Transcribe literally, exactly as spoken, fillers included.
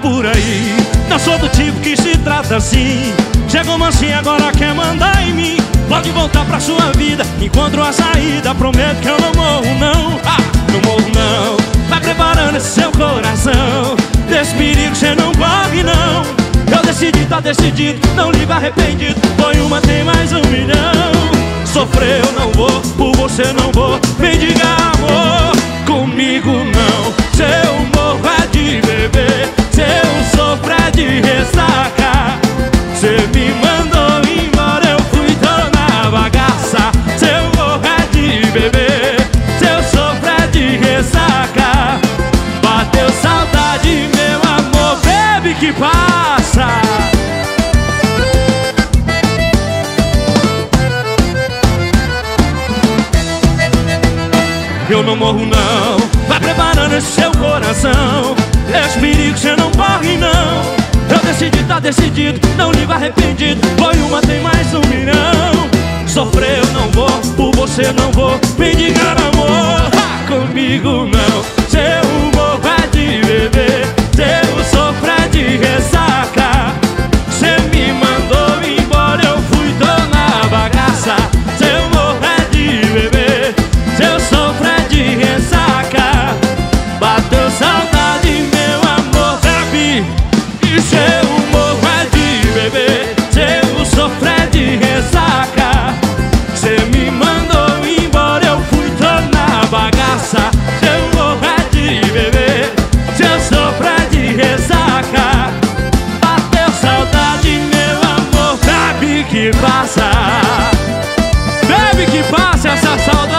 por aí. Não sou do tipo que se trata assim. Chegou mansinho, agora quer mandar em mim. Pode voltar pra sua vida, encontro a saída. Prometo que eu não morro não, ah, não morro não. Vai preparando esse seu coração, desse perigo cê não corre não. Eu decidi, tá decidido, não ligo arrependido. Foi uma, tem mais um milhão. Sofrer eu não vou, por você não vou. Mendigar amor, comigo não. Seu morro é de beber, seu sofro é de ressaca. Cê me mandou embora, eu fui, tô na bagaça. Seu morro é de beber, seu sofro é de ressaca. Bateu saudade, meu amor, bebe que passa. Eu não morro não, vai preparando esse seu coração. Esse perigo cê não corre não. Eu decidi, tá decidido, não ligo arrependido. Foi uma, tem mais um milhão. Sofrer eu não vou, por você não vou. Mendigar amor, ha, comigo não. Seu morro é de beber, seu sofro é de ressaca. Cê me mandou embora, eu fui, tô na bagaça. Seu morro é de beber, seu sofro é de ressaca. Bateu saudade, meu amor, bebe. E seu morro é de beber, seu sofro é de ressaca. Cê me mandou embora, eu fui, tô na bagaça. Seu morro é de beber, seu sofro é de ressaca. Bateu saudade, meu amor, bebe que passa. Bebe que passa essa saudade.